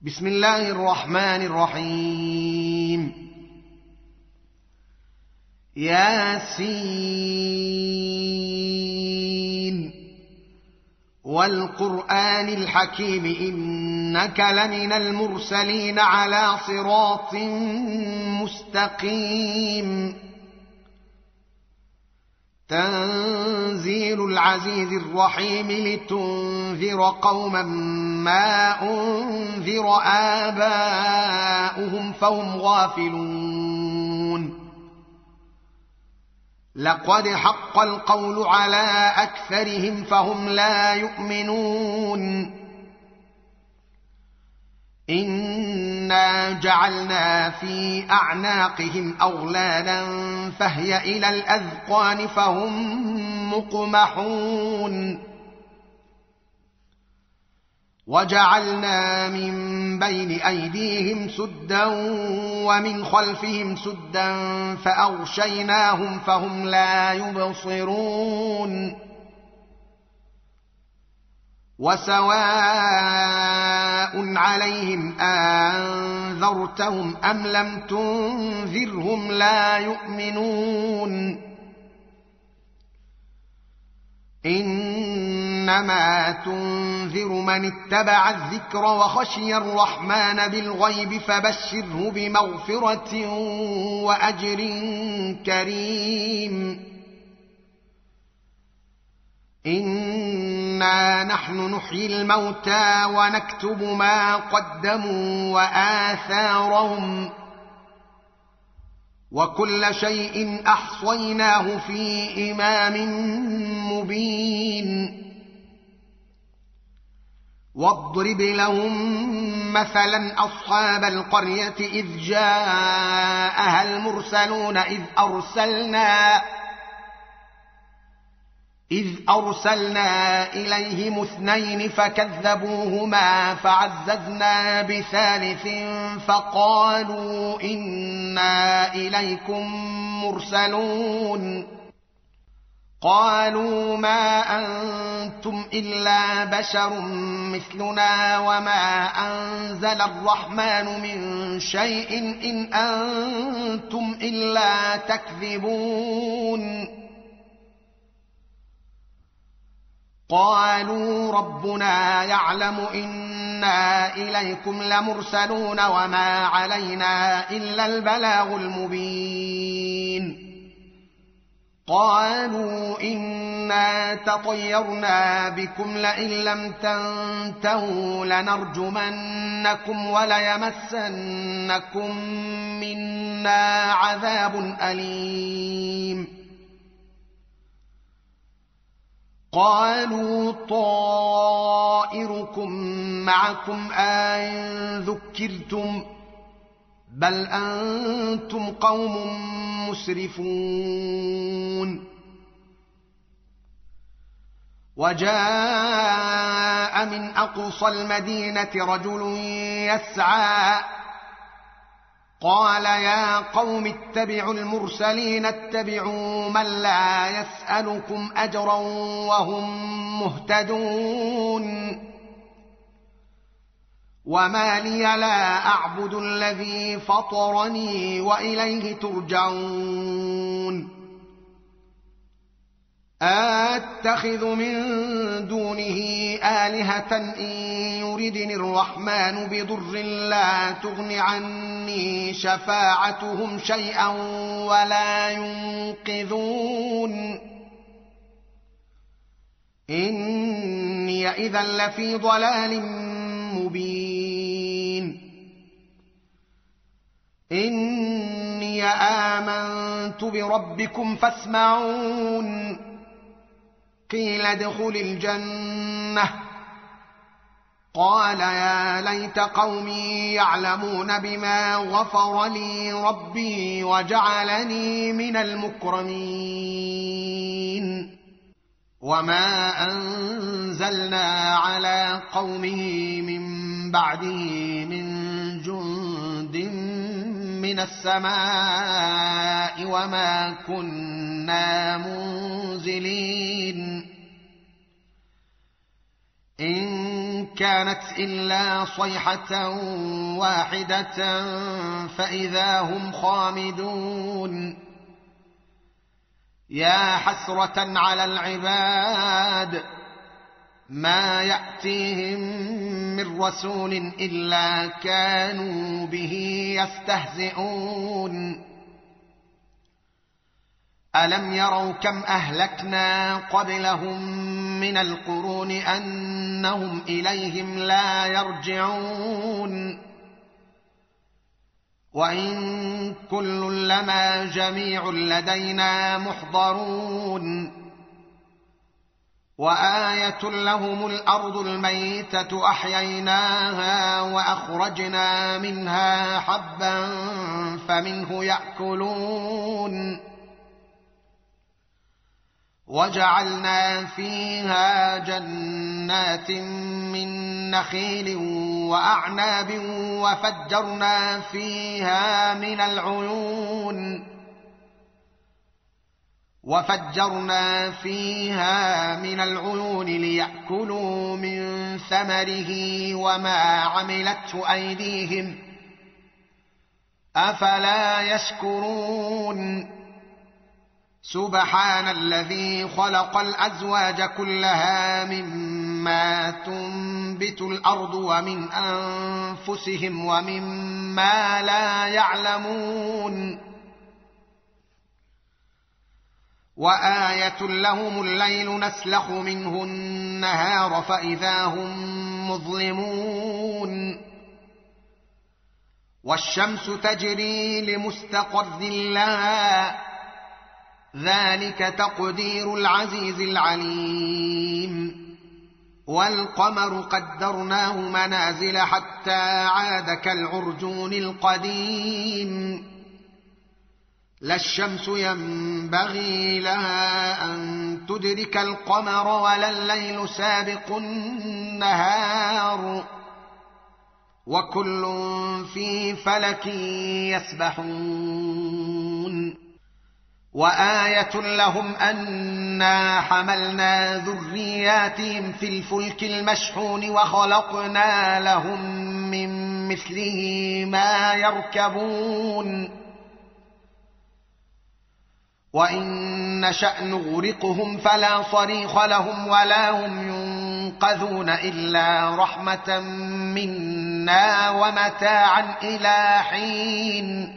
بسم الله الرحمن الرحيم ياسين والقرآن الحكيم إنك لمن المرسلين على صراط مستقيم تنزيل العزيز الرحيم لتنذر قوما ما أنذر آباؤهم فهم غافلون لقد حق القول على أكثرهم فهم لا يؤمنون إنا جعلنا في أعناقهم أغلالا فهي إلى الأذقان فهم مقمحون وجعلنا من بين أيديهم سدا ومن خلفهم سدا فأغشيناهم فهم لا يبصرون وسواء عليهم أنذرتهم أم لم تنذرهم لا يؤمنون إنما تنذر من اتبع الذكر وخشي الرحمن بالغيب فبشره بمغفرة وأجر كريم إنا نحن نحيي الموتى ونكتب ما قدموا وآثارهم وكل شيء أحصيناه في إمام مبين واضرب لهم مثلا أصحاب القرية إذ جاءها المرسلون إذ أرسلنا إليهم 2 فكذبوهما فعززنا بثالث فقالوا إنا إليكم مرسلون قالوا ما أنتم إلا بشر مثلنا وما أنزل الرحمن من شيء إن أنتم إلا تكذبون قالوا ربنا يعلم إنا إليكم لمرسلون وما علينا إلا البلاغ المبين قالوا إنا تطيرنا بكم لئن لم تنتهوا لنرجمنكم وليمسنكم منا عذاب أليم قالوا طائركم معكم أئن ذكرتم بل أنتم قوم مسرفون وجاء من أقصى المدينة رجل يسعى قال يا قوم اتبعوا المرسلين اتبعوا من لا يسألكم أجرا وهم مهتدون وما لي لا أعبد الذي فطرني وإليه ترجعون أتخذ من دونه آلهة إن يردني الرحمن بضر لا تغن عني شفاعتهم شيئا ولا ينقذون إني إذا لفي ضلال مبين إني آمنت بربكم فاسمعون قيل ادخل الجنة قال يا ليت قومي يعلمون بما غفر لي ربي وجعلني من المكرمين وما أنزلنا على قومه من بعده من جند من السماء وما كنا منزلين إن كانت إلا صيحة واحدة فإذا هم خامدون يا حسرة على العباد ما يأتيهم من رسول إلا كانوا به يستهزئون ألم يروا كم أهلكنا قبلهم من القرون أنهم إليهم لا يرجعون وإن كل لما جميع لدينا محضرون وآية لهم الأرض الميتة أحييناها وأخرجنا منها حبا فمنه يأكلون وجعلنا فيها جنات من نخيل وأعناب وفجرنا فيها من العيون ليأكلوا من ثمره وما عملته أيديهم أفلا يشكرون سبحان الذي خلق الأزواج كلها مما تنبت الأرض ومن أنفسهم ومما لا يعلمون وآية لهم الليل نسلخ منه النهار فإذا هم مظلمون والشمس تجري لمستقر لها ذلك تقدير العزيز العليم والقمر قدرناه منازل حتى عاد كالعرجون القديم لا الشمس ينبغي لها أن تدرك القمر ولا الليل سابق النهار وكل في فلك يسبحون وآية لهم أنا حملنا ذرياتهم في الفلك المشحون وخلقنا لهم من مثله ما يركبون وإن نشأ نغرقهم فلا صريخ لهم ولا هم ينقذون إلا رحمة منا ومتاعا إلى حين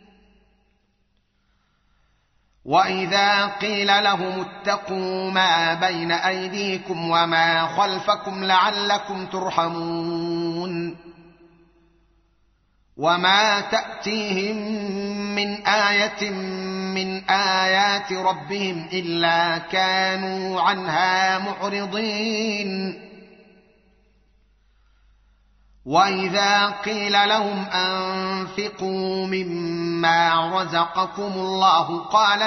وإذا قيل لهم اتقوا ما بين أيديكم وما خلفكم لعلكم ترحمون وما تأتيهم من آية من آيات ربهم إلا كانوا عنها معرضين وإذا قيل لهم أنفقوا مما رزقكم الله قال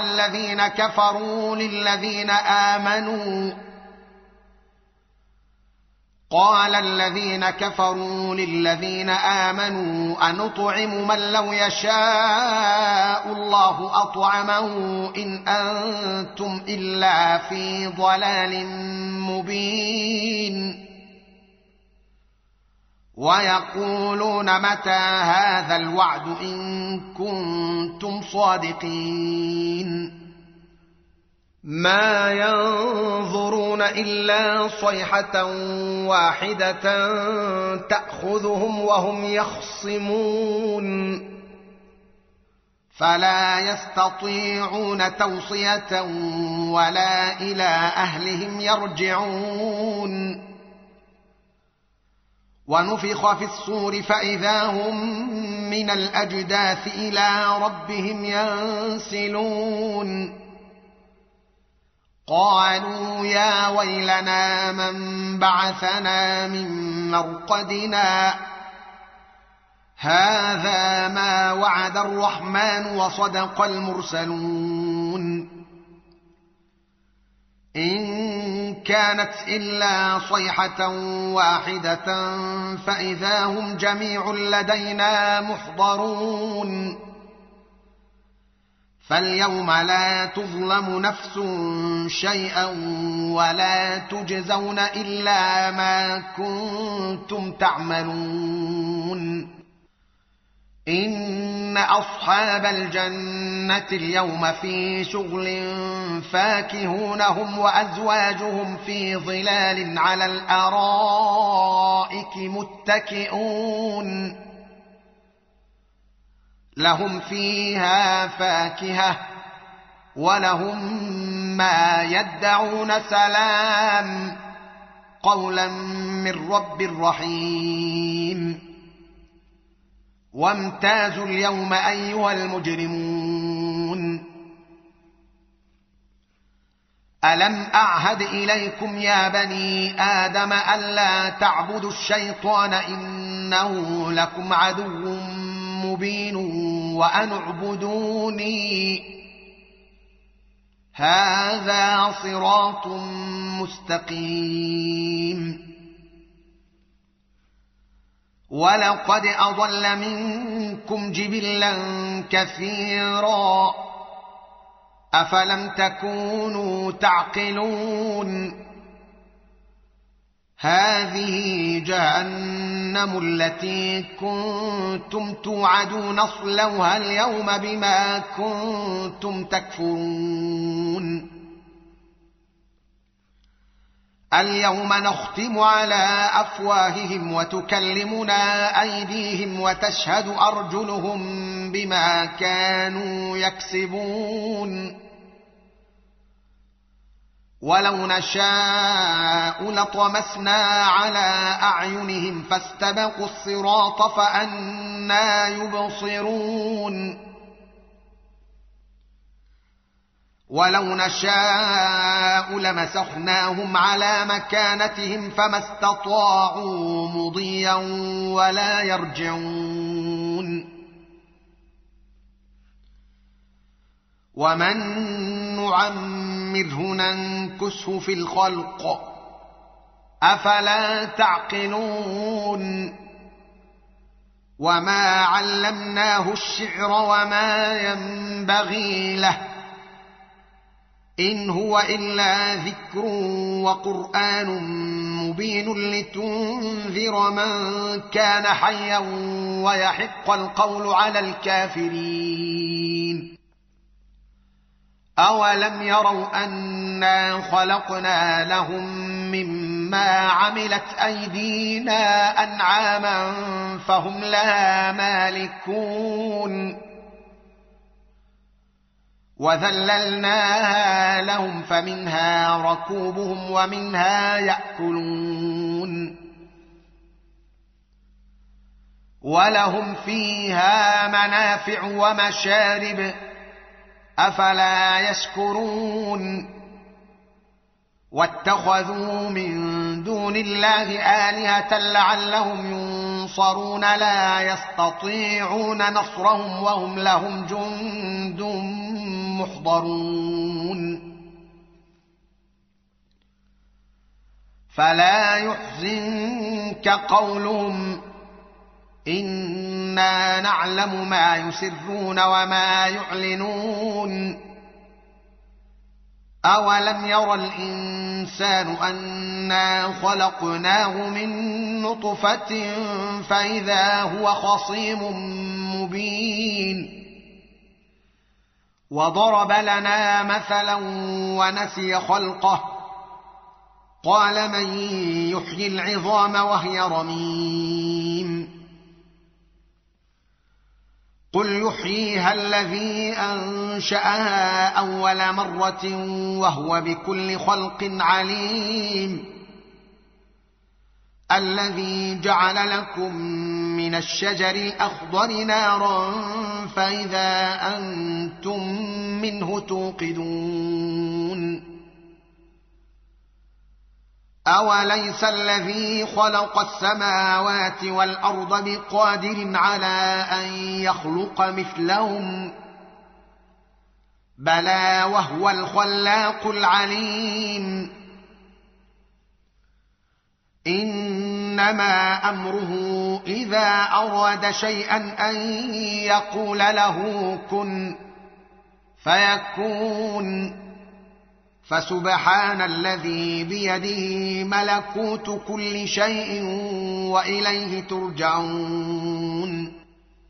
الذين كفروا للذين آمنوا أنطعم من لو يشاء الله أطعمه إن أنتم إلا في ضلال مبين ويقولون متى هذا الوعد إن كنتم صادقين ما ينظرون إلا صيحة واحدة تأخذهم وهم يخصمون فلا يستطيعون توصية ولا إلى أهلهم يرجعون ونفخ في الصور فإذا هم من الأجداث إلى ربهم ينسلون قالوا يا ويلنا من بعثنا من مرقدنا هذا ما وعد الرحمن وصدق المرسلون إن كانت إلا صيحة واحدة فإذا هم جميع لدينا محضرون فاليوم لا تظلم نفس شيئا ولا تجزون إلا ما كنتم تعملون. إن أصحاب الجنة اليوم في شغل فاكهون هم وأزواجهم في ظلال على الأرائك متكئون لهم فيها فاكهة ولهم ما يدعون سلام قولا من رب رحيم. وامتازوا اليوم أيها المجرمون ألم أعهد إليكم يا بني آدم ألا تعبدوا الشيطان إنه لكم عدو مبين وأن اعبدوني هذا صراط مستقيم. ولقد أضل منكم جبلا كثيرا أفلم تكونوا تعقلون. هذه جهنم التي كنتم توعدون اصلوها اليوم بما كنتم تكفرون. اليوم نختم على أفواههم وتكلمنا أيديهم وتشهد أرجلهم بما كانوا يكسبون. ولو نشاء لطمسنا على أعينهم فاستبقوا الصراط فأنى يبصرون. ولو نشاء لمسخناهم على مكانتهم فما استطاعوا مضيا ولا يرجعون. ومن نعمره ننكسه في الخلق أفلا تعقلون. وما علمناه الشعر وما ينبغي له إن هو إلا ذكر وقرآن مبين لتنذر من كان حيا ويحق القول على الكافرين. أولم يروا أنا خلقنا لهم مما عملت أيدينا أنعاما فهم لها مالكون وذللناها لهم فمنها ركوبهم ومنها يأكلون ولهم فيها منافع ومشارب أفلا يشكرون. واتخذوا من دون الله آلهة لعلهم ينصرون لا يستطيعون نصرهم وهم لهم جند محضرون. فلا يحزنك قولهم إنا نعلم ما يسرون وما يعلنون. أولم ير الإنسان أنا خلقناه من نطفة فإذا هو خصيم مبين. وضرب لنا مثلا ونسي خلقه قال من يحيي العظام وهي رميم. قل يحييها الذي أنشأها أول مرة وهو بكل خلق عليم. الذي جعل لكم من الشجر الأخضر نارا فإذا أنتم منه توقدون. أوليس الذي خلق السماوات والأرض بقادر على أن يخلق مثلهم بلى وهو الخلاق العليم. إنما أمره إذا أراد شيئا أن يقول له كن فيكون. فسبحان الذي بيده ملكوت كل شيء وإليه ترجعون.